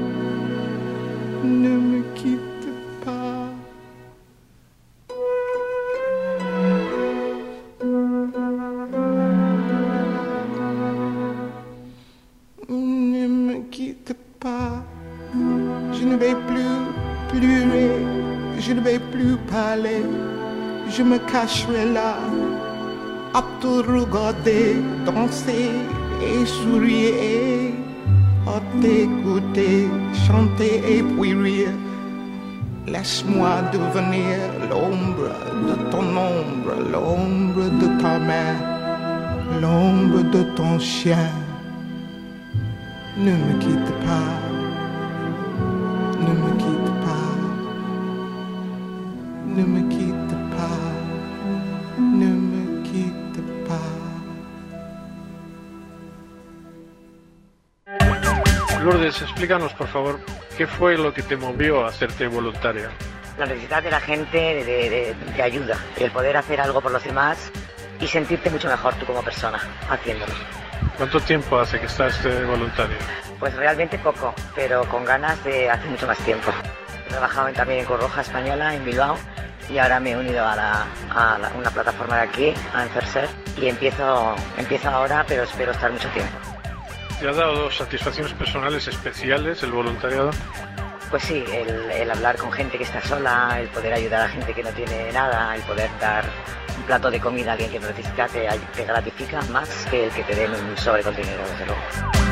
ne me quitte pas. Ne me quitte pas, je ne vais plus pleurer, je ne vais plus parler, je me cacherai là, à te regarder, danser et sourire, à t'écouter, chanter et puis rire. Laisse-moi devenir l'ombre de ton ombre, l'ombre de ta main, l'ombre de ton chien. Ne me quitte pas, ne me quitte pas, ne me quitte pas, ne me quitte pas. Lourdes, explícanos por favor, ¿qué fue lo que te movió a hacerte voluntaria? La necesidad de la gente de, de, de ayuda, el poder hacer algo por los demás y sentirte mucho mejor tú como persona haciéndolo. ¿Cuánto tiempo hace que estás de voluntario? Pues realmente poco, pero con ganas de hace mucho más tiempo. He trabajado también en Cruz Roja Española, en Bilbao, y ahora me he unido a, la, a la, una plataforma de aquí, a Enferser, y empiezo, empiezo ahora, pero espero estar mucho tiempo. ¿Te ha dado satisfacciones personales especiales el voluntariado? Pues sí, el, el hablar con gente que está sola, el poder ayudar a gente que no tiene nada, el poder dar un plato de comida a alguien que lo necesita, te, te gratifica más que el que te den un sobre con dinero, desde luego.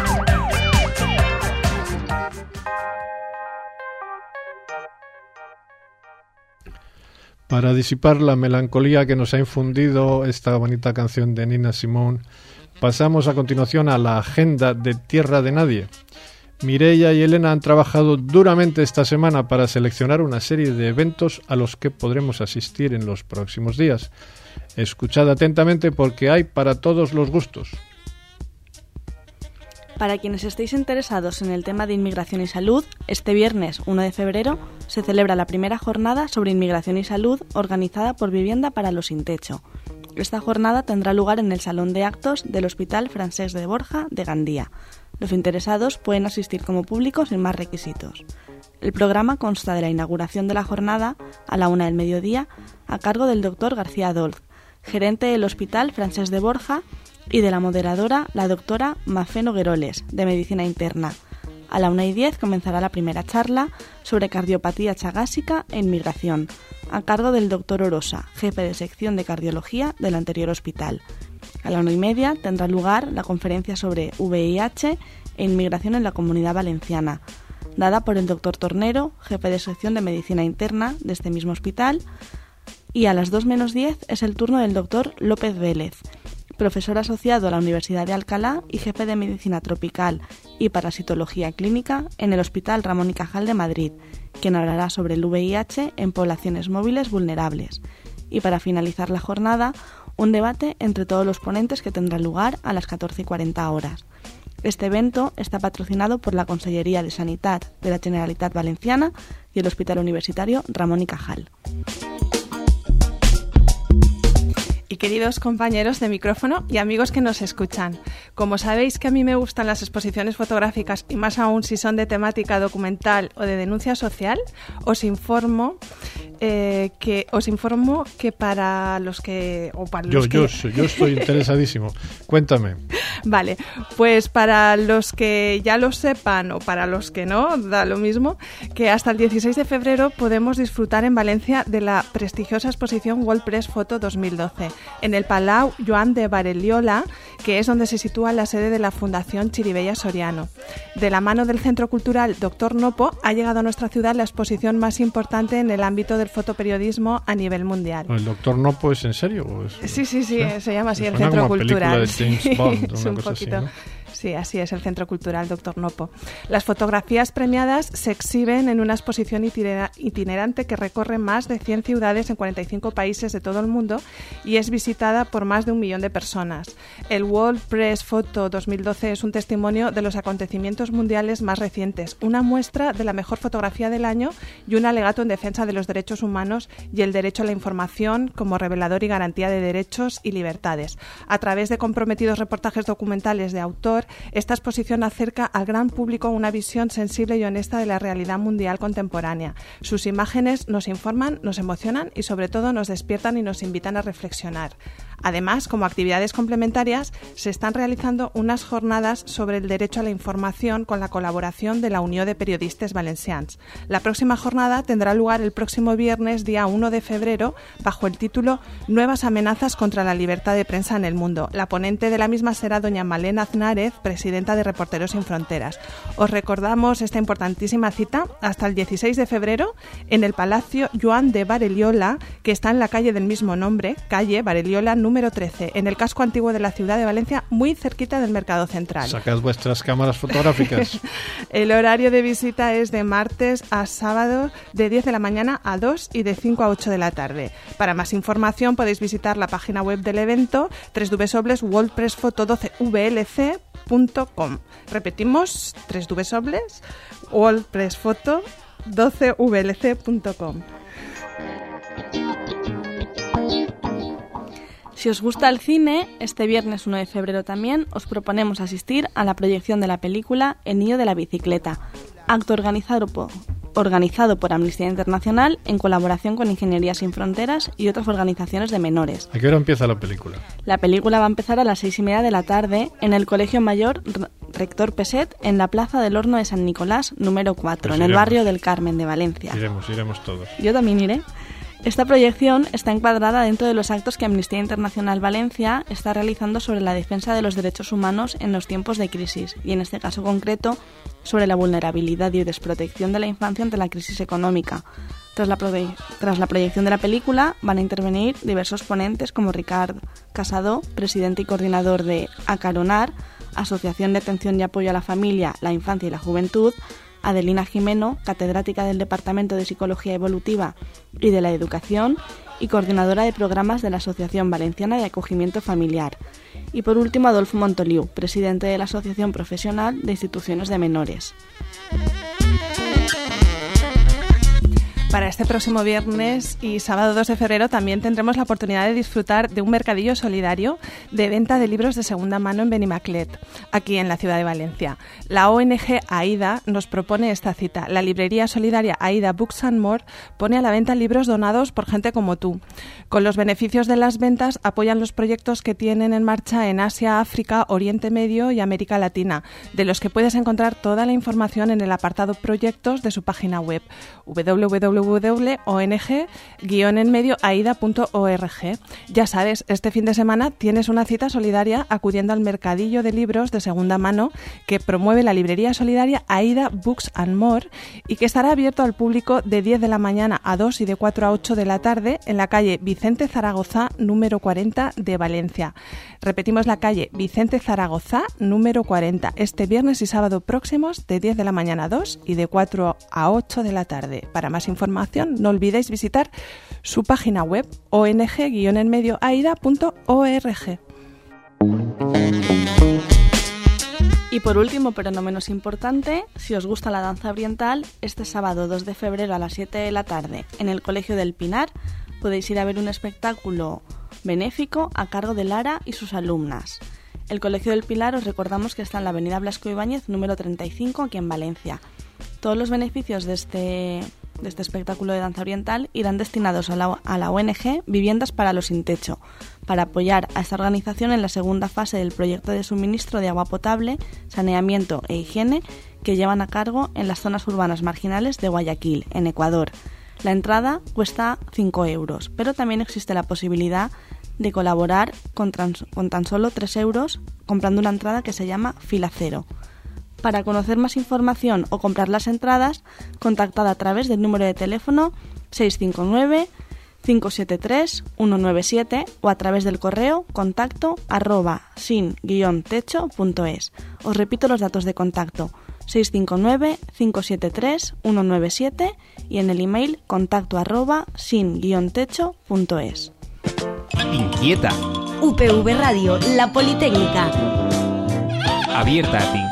Para disipar la melancolía que nos ha infundido esta bonita canción de Nina Simone, pasamos a continuación a la agenda de Tierra de Nadie. Mireia y Elena han trabajado duramente esta semana para seleccionar una serie de eventos a los que podremos asistir en los próximos días. Escuchad atentamente porque hay para todos los gustos. Para quienes estéis interesados en el tema de inmigración y salud, este viernes uno de febrero se celebra la primera jornada sobre inmigración y salud organizada por Vivienda para los Sin Techo. Esta jornada tendrá lugar en el Salón de Actos del Hospital Francesc de Borja de Gandía. Los interesados pueden asistir como público sin más requisitos. El programa consta de la inauguración de la jornada a la una del mediodía a cargo del doctor García Dolz, gerente del Hospital Francesc de Borja, y de la moderadora, la doctora Mafé Nogueroles, de Medicina Interna. A la una y diez comenzará la primera charla sobre cardiopatía chagásica e inmigración, a cargo del doctor Orosa, jefe de sección de cardiología del anterior hospital. A la una y media tendrá lugar la conferencia sobre V I H e inmigración en la Comunidad Valenciana, dada por el doctor Tornero, jefe de sección de Medicina Interna de este mismo hospital. Y a las dos menos diez es el turno del doctor López Vélez, profesor asociado a la Universidad de Alcalá y jefe de Medicina Tropical y Parasitología Clínica en el Hospital Ramón y Cajal de Madrid, quien hablará sobre el V I H en poblaciones móviles vulnerables. Y para finalizar la jornada, un debate entre todos los ponentes que tendrá lugar a las catorce y cuarenta horas. Este evento está patrocinado por la Consellería de Sanitat de la Generalitat Valenciana y el Hospital Universitario Ramón y Cajal. Y queridos compañeros de micrófono y amigos que nos escuchan, como sabéis que a mí me gustan las exposiciones fotográficas y más aún si son de temática documental o de denuncia social, os informo eh, que os informo que para los que o para yo, los yo, que yo estoy interesadísimo. Cuéntame. Vale, pues para los que ya lo sepan o para los que no, da lo mismo, que hasta el dieciséis de febrero podemos disfrutar en Valencia de la prestigiosa exposición World Press Photo dos mil doce en el Palau Joan de Barelliola, que es donde se sitúa la sede de la Fundación Chiribella Soriano. De la mano del Centro Cultural Doctor Nopo ha llegado a nuestra ciudad la exposición más importante en el ámbito del fotoperiodismo a nivel mundial. ¿El Doctor Nopo es en serio? ¿O es... Sí, sí, sí, ¿sí? Se llama así, el Suena Centro como Cultural. Película de James Bond, Sí, una un cosa poquito. así, ¿no? Sí, así es, el Centro Cultural Doctor Nopo. Las fotografías premiadas se exhiben en una exposición itinera- itinerante que recorre más de cien ciudades en cuarenta y cinco países de todo el mundo y es visitada por más de un millón de personas. El World Press Photo dos mil doce es un testimonio de los acontecimientos mundiales más recientes, una muestra de la mejor fotografía del año y un alegato en defensa de los derechos humanos y el derecho a la información como revelador y garantía de derechos y libertades. A través de comprometidos reportajes documentales de autor, esta exposición acerca al gran público una visión sensible y honesta de la realidad mundial contemporánea. Sus imágenes nos informan, nos emocionan y sobre todo nos despiertan y nos invitan a reflexionar. Además, como actividades complementarias, se están realizando unas jornadas sobre el derecho a la información con la colaboración de la Unió de Periodistes Valencians. La próxima jornada tendrá lugar el próximo viernes, día uno de febrero, bajo el título Nuevas amenazas contra la libertad de prensa en el mundo. La ponente de la misma será doña Malena Aznárez, presidenta de Reporteros Sin Fronteras. Os recordamos esta importantísima cita hasta el dieciséis de febrero en el Palacio Joan de Barelliola, que está en la calle del mismo nombre, calle Barelliola número trece, en el casco antiguo de la ciudad de Valencia, muy cerquita del Mercado Central. Sacad vuestras cámaras fotográficas. El horario de visita es de martes a sábado de diez de la mañana a dos y de cinco a ocho de la tarde. Para más información podéis visitar la página web del evento doble u doble u doble u punto world press photo doce v l c punto com. Repetimos, doble u doble u doble u punto world press photo doce v l c punto com. Si os gusta el cine, este viernes uno de febrero también os proponemos asistir a la proyección de la película El niño de la bicicleta, acto organizado por, organizado por Amnistía Internacional en colaboración con Ingeniería Sin Fronteras y otras organizaciones de menores. ¿A qué hora empieza la película? La película va a empezar a las seis y media de la tarde en el Colegio Mayor Rector Peset, en la Plaza del Horno de San Nicolás, número cuatro, pues en iremos. El barrio del Carmen de Valencia. Iremos, iremos todos. Yo también iré. Esta proyección está encuadrada dentro de los actos que Amnistía Internacional Valencia está realizando sobre la defensa de los derechos humanos en los tiempos de crisis y, en este caso concreto, sobre la vulnerabilidad y desprotección de la infancia ante la crisis económica. Tras la, proye- tras la proyección de la película van a intervenir diversos ponentes como Ricard Casado, presidente y coordinador de Acaronar, Asociación de Atención y Apoyo a la Familia, la Infancia y la Juventud, Adelina Jimeno, catedrática del Departamento de Psicología Evolutiva y de la Educación y coordinadora de programas de la Asociación Valenciana de Acogimiento Familiar. Y por último, Adolfo Montoliu, presidente de la Asociación Profesional de Instituciones de Menores. Para este próximo viernes y sábado dos de febrero también tendremos la oportunidad de disfrutar de un mercadillo solidario de venta de libros de segunda mano en Benimaclet, aquí en la ciudad de Valencia. La O N G AIDA nos propone esta cita. La librería solidaria AIDA Books and More pone a la venta libros donados por gente como tú. Con los beneficios de las ventas apoyan los proyectos que tienen en marcha en Asia, África, Oriente Medio y América Latina, de los que puedes encontrar toda la información en el apartado Proyectos de su página web w w w punto o n g guion en medio aida punto org. Ya sabes, este fin de semana tienes una cita solidaria acudiendo al mercadillo de libros de segunda mano que promueve la librería solidaria AIDA Books and More y que estará abierto al público de diez de la mañana a dos y de cuatro a ocho de la tarde en la calle Vicente Zaragoza número cuarenta de Valencia. Repetimos, la calle Vicente Zaragoza número cuarenta, este viernes y sábado próximos de diez de la mañana a dos y de cuatro a ocho de la tarde. Para más información, no olvidéis visitar su página web o n g guion en medio aida punto org. Y por último, pero no menos importante, si os gusta la danza oriental, este sábado dos de febrero a las siete de la tarde en el Colegio del Pinar podéis ir a ver un espectáculo benéfico a cargo de Lara y sus alumnas. El Colegio del Pilar, os recordamos que está en la avenida Blasco Ibáñez número treinta y cinco aquí en Valencia. Todos los beneficios de este, de este espectáculo de danza oriental irán destinados a la, a la O N G Viviendas para los Sin Techo, para apoyar a esta organización en la segunda fase del proyecto de suministro de agua potable, saneamiento e higiene que llevan a cargo en las zonas urbanas marginales de Guayaquil, en Ecuador. La entrada cuesta cinco euros, pero también existe la posibilidad de colaborar con, trans, con tan solo tres euros comprando una entrada que se llama Fila Cero. Para conocer más información o comprar las entradas, contactad a través del número de teléfono seis cinco nueve, cinco siete tres, uno nueve siete o a través del correo contacto arroba sin guion techo punto es. Os repito los datos de contacto: seis cinco nueve, cinco siete tres, uno nueve siete y en el email contacto arroba sin guion techo punto es. Inquieta. U P V Radio, la Politécnica. Abierta a ti.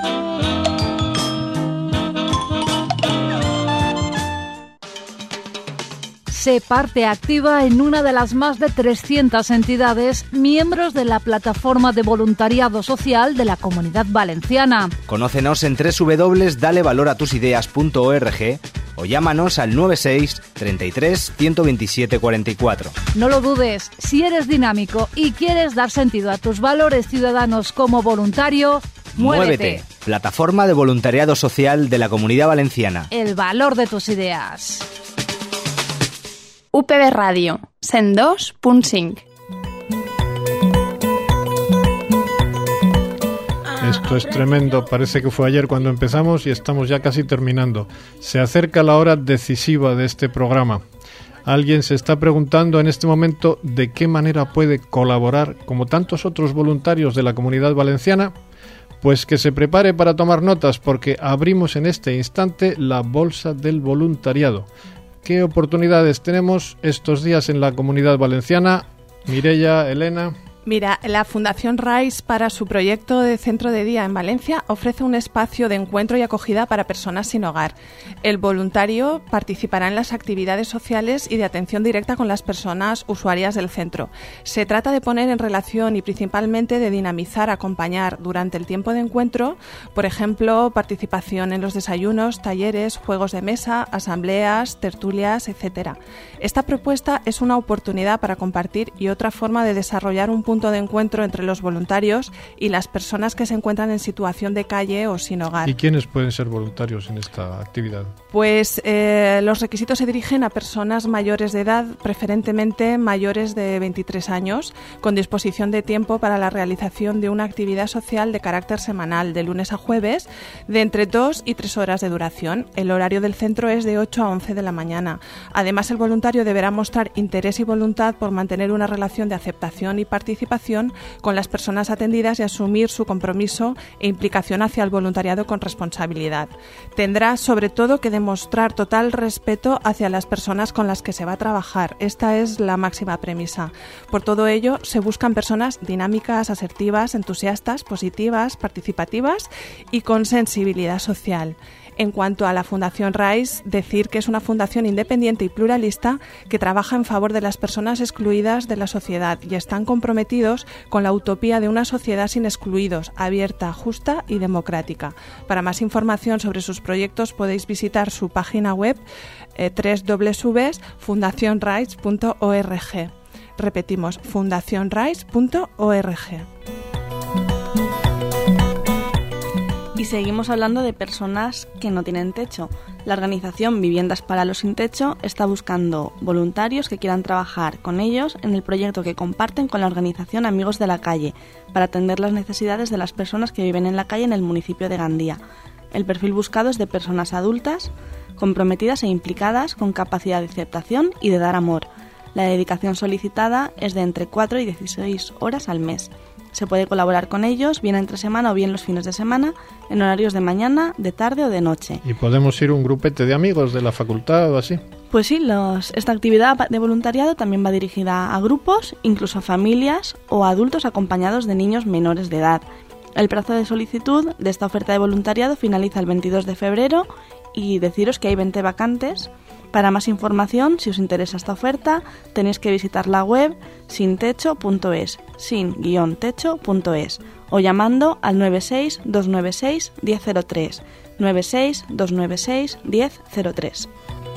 Sé parte activa en una de las más de trescientas entidades miembros de la plataforma de voluntariado social de la Comunidad Valenciana. Conócenos en doble u doble u doble u punto dale valor a tus ideas punto org o llámanos al nueve seis, treinta y tres, ciento veintisiete, cuarenta y cuatro. No lo dudes, si eres dinámico y quieres dar sentido a tus valores ciudadanos como voluntario, muévete. Muévete. Plataforma de voluntariado social de la Comunidad Valenciana. El valor de tus ideas. U P V Radio, cent dos punt cinc. Esto es tremendo, parece que fue ayer cuando empezamos y estamos ya casi terminando. Se acerca la hora decisiva de este programa. Alguien se está preguntando en este momento de qué manera puede colaborar, como tantos otros voluntarios de la Comunidad Valenciana. Pues que se prepare para tomar notas, porque abrimos en este instante la bolsa del voluntariado. ¿Qué oportunidades tenemos estos días en la Comunidad Valenciana? Mireia, Elena. Mira, la Fundación RISE, para su proyecto de centro de día en Valencia, ofrece un espacio de encuentro y acogida para personas sin hogar. El voluntario participará en las actividades sociales y de atención directa con las personas usuarias del centro. Se trata de poner en relación y principalmente de dinamizar, acompañar durante el tiempo de encuentro, por ejemplo, participación en los desayunos, talleres, juegos de mesa, asambleas, tertulias, etcétera. Esta propuesta es una oportunidad para compartir y otra forma de desarrollar un punto de encuentro entre los voluntarios y las personas que se encuentran en situación de calle o sin hogar. ¿Y quiénes pueden ser voluntarios en esta actividad? Pues eh, los requisitos se dirigen a personas mayores de edad, preferentemente mayores de veintitrés años, con disposición de tiempo para la realización de una actividad social de carácter semanal, de lunes a jueves, de entre dos y tres horas de duración. El horario del centro es de ocho a once de la mañana. Además, el voluntario deberá mostrar interés y voluntad por mantener una relación de aceptación y participación con las personas atendidas y asumir su compromiso e implicación hacia el voluntariado con responsabilidad. Tendrá sobre todo que demostrar total respeto hacia las personas con las que se va a trabajar. Esta es la máxima premisa. Por todo ello, se buscan personas dinámicas, asertivas, entusiastas, positivas, participativas y con sensibilidad social. En cuanto a la Fundación RAIS, decir que es una fundación independiente y pluralista que trabaja en favor de las personas excluidas de la sociedad y están comprometidos con la utopía de una sociedad sin excluidos, abierta, justa y democrática. Para más información sobre sus proyectos podéis visitar su página web eh, doble u doble u doble u punto fundación rais punto org. Repetimos, fundación rais punto org. Y seguimos hablando de personas que no tienen techo. La organización Viviendas para los Sin Techo está buscando voluntarios que quieran trabajar con ellos en el proyecto que comparten con la organización Amigos de la Calle para atender las necesidades de las personas que viven en la calle en el municipio de Gandía. El perfil buscado es de personas adultas, comprometidas e implicadas, con capacidad de aceptación y de dar amor. La dedicación solicitada es de entre cuatro y dieciséis horas al mes. Se puede colaborar con ellos, bien entre semana o bien los fines de semana, en horarios de mañana, de tarde o de noche. ¿Y podemos ir un grupete de amigos de la facultad o así? Pues sí, los, esta actividad de voluntariado también va dirigida a grupos, incluso a familias o a adultos acompañados de niños menores de edad. El plazo de solicitud de esta oferta de voluntariado finaliza el veintidós de febrero y deciros que hay veinte vacantes. Para más información, si os interesa esta oferta, tenéis que visitar la web sintecho punto es, sin guión techo punto es, o llamando al nueve seis dos nueve seis uno cero cero tres, nueve seis dos nueve seis uno cero cero tres.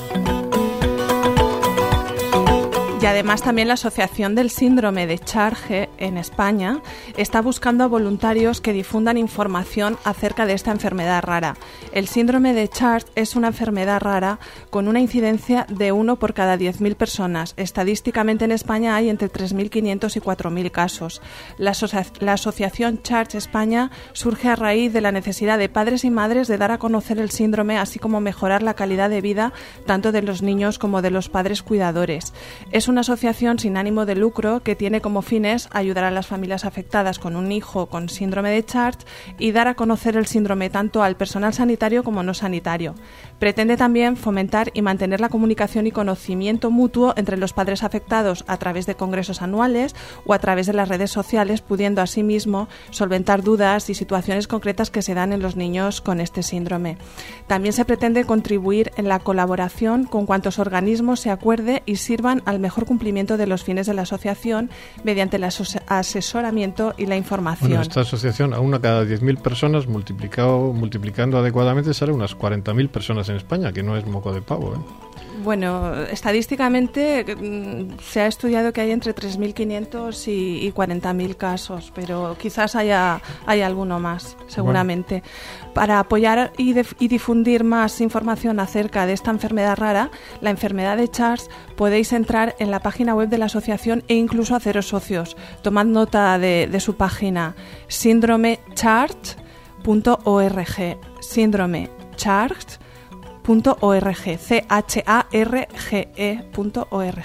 Y además también la Asociación del Síndrome de Charge en España está buscando a voluntarios que difundan información acerca de esta enfermedad rara. El síndrome de Charge es una enfermedad rara con una incidencia de uno por cada diez mil personas. Estadísticamente en España hay entre tres mil quinientos y cuatro mil casos. La, asocia- la Asociación Charge España surge a raíz de la necesidad de padres y madres de dar a conocer el síndrome, así como mejorar la calidad de vida tanto de los niños como de los padres cuidadores. Es una asociación sin ánimo de lucro que tiene como fines ayudar a las familias afectadas con un hijo con síndrome de Charge y dar a conocer el síndrome tanto al personal sanitario como no sanitario. Pretende también fomentar y mantener la comunicación y conocimiento mutuo entre los padres afectados a través de congresos anuales o a través de las redes sociales, pudiendo asimismo solventar dudas y situaciones concretas que se dan en los niños con este síndrome. También se pretende contribuir en la colaboración con cuantos organismos se acuerde y sirvan al mejor cumplimiento de los fines de la asociación mediante el aso- asesoramiento y la información. Bueno, esta asociación a una cada diez mil personas multiplicado, multiplicando adecuadamente sale unas cuarenta mil personas en España, que no es moco de pavo, ¿eh? Bueno, estadísticamente mm, se ha estudiado que hay entre tres mil quinientos y, y cuarenta mil casos, pero quizás haya, haya alguno más, seguramente. Bueno. Para apoyar y, def- y difundir más información acerca de esta enfermedad rara, la enfermedad de Charge, podéis entrar en la página web de la asociación e incluso haceros socios. Tomad nota de, de su página, síndrome charge punto org, síndrome charge punto org, c h a r g e punto org.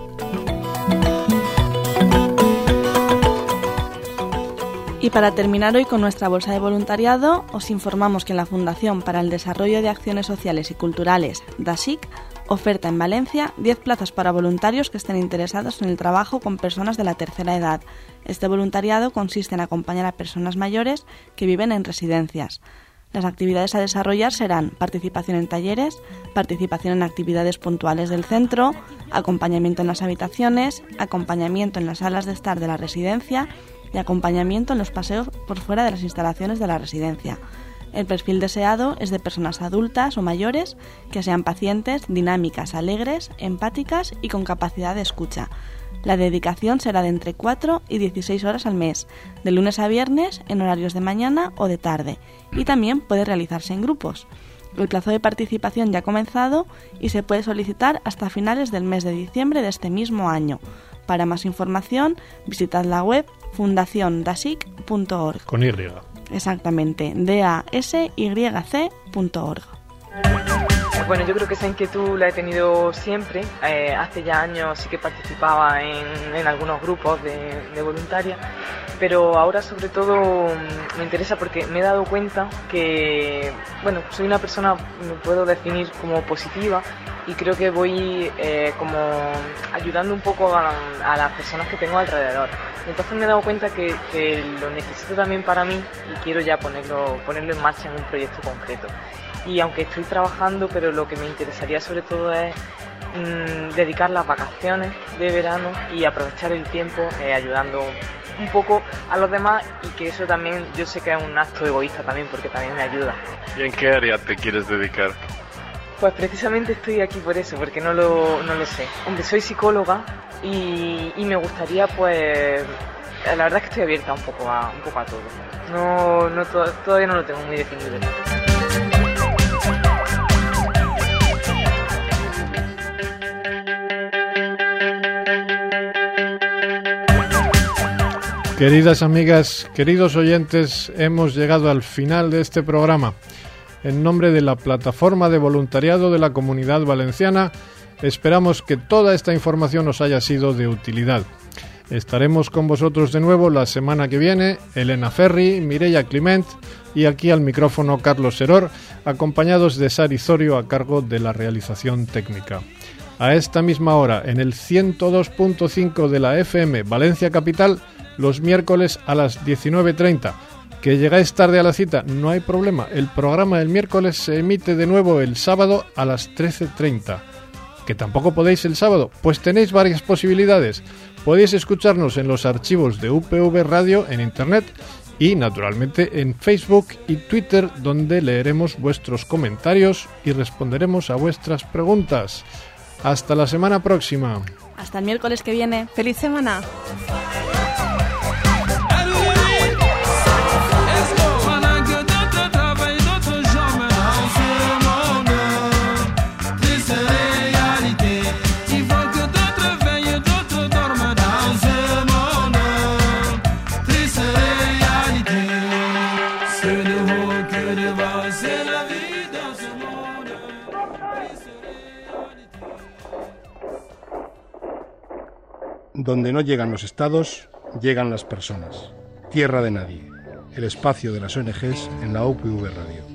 Y para terminar hoy con nuestra bolsa de voluntariado, os informamos que la Fundación para el Desarrollo de Acciones Sociales y Culturales, DASIC, oferta en Valencia diez plazas para voluntarios que estén interesados en el trabajo con personas de la tercera edad. Este voluntariado consiste en acompañar a personas mayores que viven en residencias. Las actividades a desarrollar serán participación en talleres, participación en actividades puntuales del centro, acompañamiento en las habitaciones, acompañamiento en las salas de estar de la residencia y acompañamiento en los paseos por fuera de las instalaciones de la residencia. El perfil deseado es de personas adultas o mayores que sean pacientes, dinámicas, alegres, empáticas y con capacidad de escucha. La dedicación será de entre cuatro y dieciséis horas al mes, de lunes a viernes en horarios de mañana o de tarde, y también puede realizarse en grupos. El plazo de participación ya ha comenzado y se puede solicitar hasta finales del mes de diciembre de este mismo año. Para más información, visitad la web fundación dasic punto org. Con Y. Exactamente, d a s y c punto org. Bueno, yo creo que esa inquietud la he tenido siempre. Eh, hace ya años sí que participaba en, en algunos grupos de, de voluntarias, pero ahora sobre todo me interesa porque me he dado cuenta que, bueno, soy una persona, me puedo definir como positiva, y creo que voy eh, como ayudando un poco a, a las personas que tengo alrededor. Entonces me he dado cuenta que, que lo necesito también para mí y quiero ya ponerlo, ponerlo en marcha en un proyecto concreto. y aunque estoy trabajando, pero lo que me interesaría sobre todo es mmm, dedicar las vacaciones de verano y aprovechar el tiempo eh, ayudando un poco a los demás, y que eso también yo sé que es un acto egoísta también, porque también me ayuda. ¿Y en qué área te quieres dedicar? Pues precisamente estoy aquí por eso, porque no lo, no lo sé. Hombre, soy psicóloga y, y me gustaría, pues, la verdad es que estoy abierta un poco a, un poco a todo. No, no to- todavía no lo tengo muy definido. Queridas amigas, queridos oyentes, hemos llegado al final de este programa. En nombre de la Plataforma de Voluntariado de la Comunidad Valenciana, esperamos que toda esta información os haya sido de utilidad. Estaremos con vosotros de nuevo la semana que viene, Elena Ferri, Mireia Climent y aquí al micrófono Carlos Seror, acompañados de Sari Zorio a cargo de la realización técnica. A esta misma hora, en el ciento dos punto cinco de la F M Valencia Capital, los miércoles a las diecinueve treinta. Que llegáis tarde a la cita, no hay problema. El programa del miércoles se emite de nuevo el sábado a las trece treinta. ¿Que tampoco podéis el sábado? Pues tenéis varias posibilidades. Podéis escucharnos en los archivos de U P V Radio en Internet y, naturalmente, en Facebook y Twitter, donde leeremos vuestros comentarios y responderemos a vuestras preguntas. Hasta la semana próxima. Hasta el miércoles que viene. ¡Feliz semana! Donde no llegan los estados, llegan las personas. Tierra de nadie, el espacio de las O N Ges en la U P V Radio.